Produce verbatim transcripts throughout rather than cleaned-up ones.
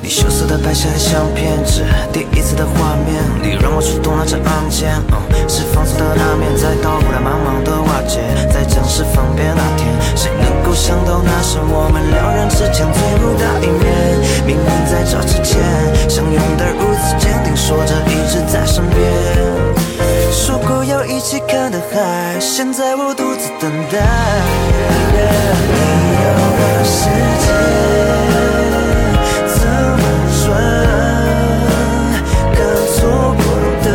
你羞涩地拍下的相片，是第一次的画面里让我触动了这按键。嗯，是放松的那面，再倒过来慢慢的瓦解。在正式分别那天，谁能够想到那是我们两人之间最后的一面？明明在这之前相拥得如此坚定，说着一直在身边，说过要一起看的海，现在我独自等待。你要的世界怎么转，刚错过的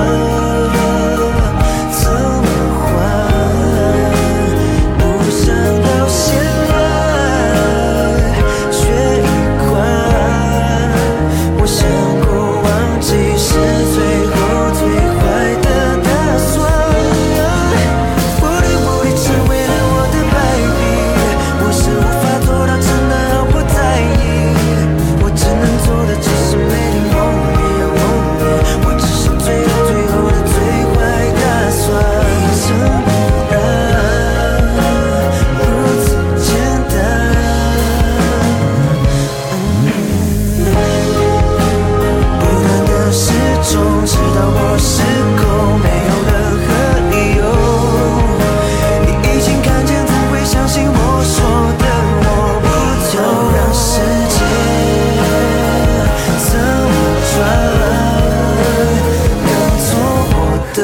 怎么还？不想到现在却已快，我想过忘记是最后最坏的打算。我的无力成为了我的败笔，我是无法做到真的让我在意，我只能做的只是每天梦里梦里，我只是最后最后的最坏打算。一尘不染，如此简单。不断的失踪，直到我失控，没有任何理由。你已经看见，怎会相信我说的？我不就让世界怎么转，刚错过的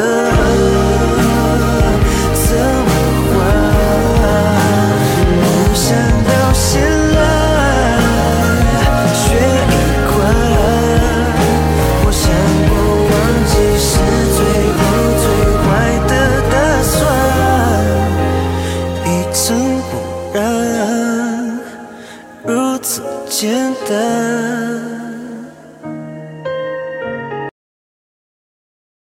怎么还？不想到现在却已快，我想过忘记是最后最坏的打算，一尘不染，如此简单。